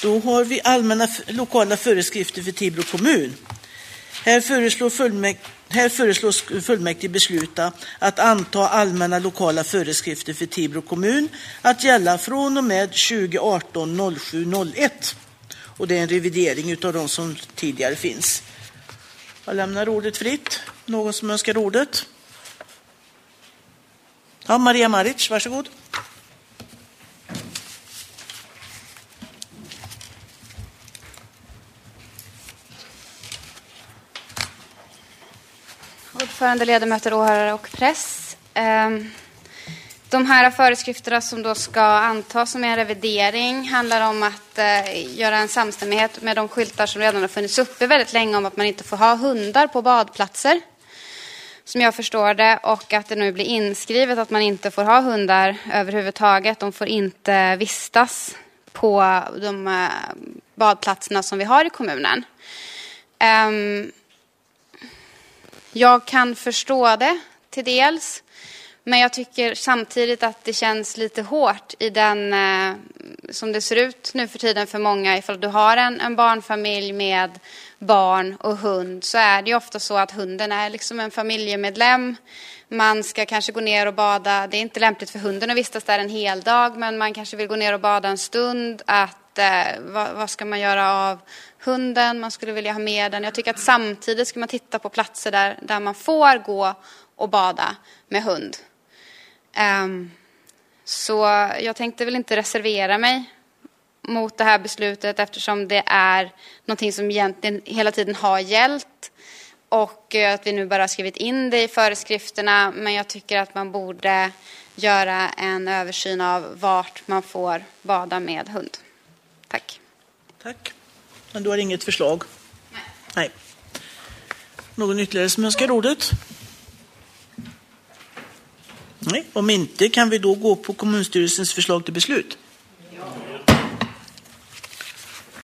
Då har vi allmänna lokala föreskrifter för Tibro kommun. Här föreslås fullmäktige besluta att anta allmänna lokala föreskrifter för Tibro kommun att gälla från och med 2018-07-01. Och det är en revidering av de som tidigare finns. Jag lämnar ordet fritt. Någon som önskar ordet? Ja, Maria Maric, varsågod. Ordförande, ledamöter, åhörare och press. De här föreskrifterna som då ska antas som en revidering handlar om att göra en samstämmighet med de skyltar som redan har funnits uppe väldigt länge om att man inte får ha hundar på badplatser. Som jag förstår det, och att det nu blir inskrivet att man inte får ha hundar överhuvudtaget. De får inte vistas på de badplatserna som vi har i kommunen. Jag kan förstå det till dels, men jag tycker samtidigt att det känns lite hårt i den som det ser ut nu för tiden för många. Ifall du har en barnfamilj med barn och hund, så är det ju ofta så att hunden är liksom en familjemedlem. Man ska kanske gå ner och bada. Det är inte lämpligt för hunden att vistas där en hel dag, men man kanske vill gå ner och bada en stund. Vad ska man göra av hunden? Man skulle vilja ha med den. Jag tycker att samtidigt ska man titta på platser där man får gå och bada med hund. Så jag tänkte väl inte reservera mig mot det här beslutet, eftersom det är någonting som egentligen hela tiden har gällt och att vi nu bara har skrivit in det i föreskrifterna. Men jag tycker att man borde göra en översyn av vart man får bada med hund. Tack. Tack. Men du har inget förslag? Nej. Någon ytterligare som önskar ordet? Nej. Om inte kan vi då gå på kommunstyrelsens förslag till beslut.